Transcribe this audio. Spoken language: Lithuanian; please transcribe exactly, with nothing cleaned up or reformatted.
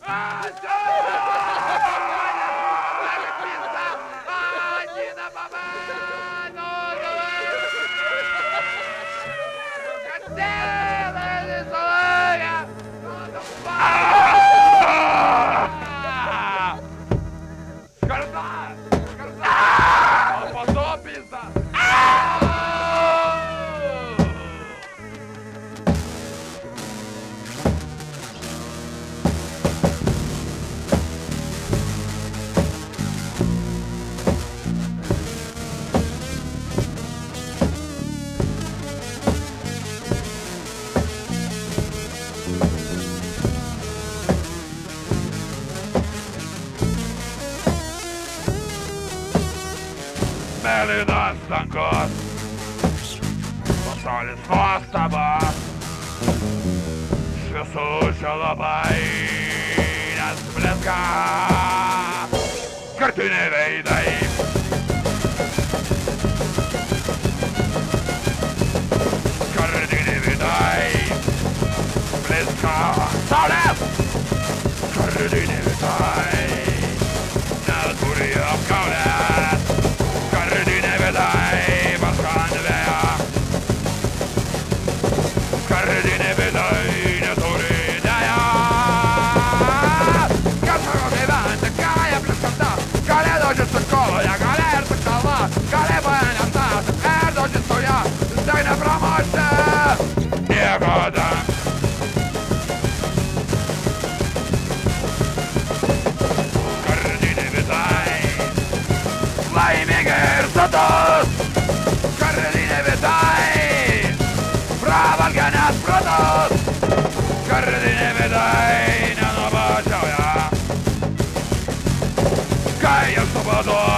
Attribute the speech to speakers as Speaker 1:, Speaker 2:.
Speaker 1: Mėlynas dangus, pasaulis nuostabas, šviesučio labai nesblizga, kartiniai veidai. Kartiniai veidai, blizga saulės, kartiniai veidai, neturi apgaulės. Kardinė vedai, paskandvėja. Kardinė vedai, neturi idėja. Kas sako gyventi, ką jie pliskanta, gali dožis su koloje, gali ir su kalva, gali paėnėtas, ir dožis su ją, tai nepramošti niekada. Kardinė vedai, laimingai ir sotus, kardinė vedai, pravalgę net protus, kardinė vedai nenuobodžiauja, kai jis nuobodu